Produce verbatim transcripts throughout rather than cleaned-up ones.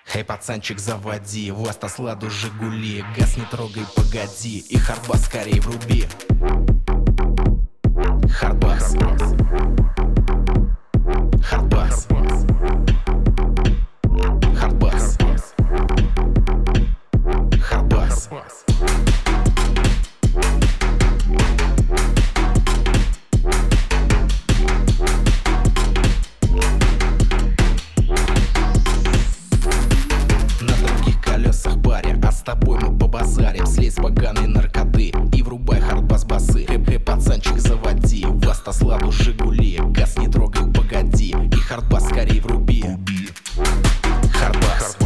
Хей, пацанчик, заводи, в автосладу Жигули. Газ не трогай, погоди, и хардбас скорей вруби. Хардбас. Хардбас. Хардбас. Хардбас. А с тобой мы побазарим, слезь с поганой наркоты и врубай хардбас басы. Хэй, пацанчик, заводи, в автосладу Жигули. Газ не трогай, погоди, и хардбас скорей вруби. Хардбас.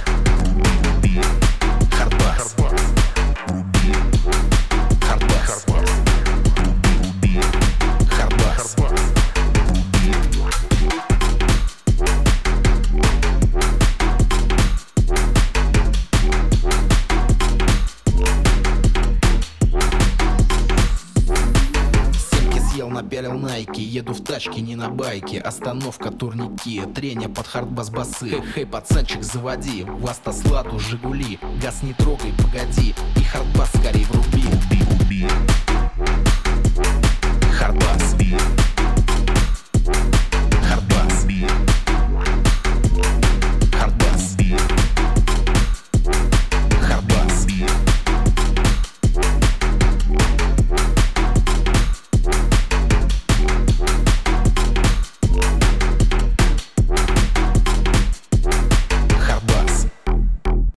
Хардбас. Хардбас. Хардбас. Напялил найки, еду в тачке, не на байке. Остановка, турники, трение под хардбас басы. Хэй, хэй, пацанчик, заводи, в автосладу Жигули. Газ не трогай, погоди, и хардбас скорей в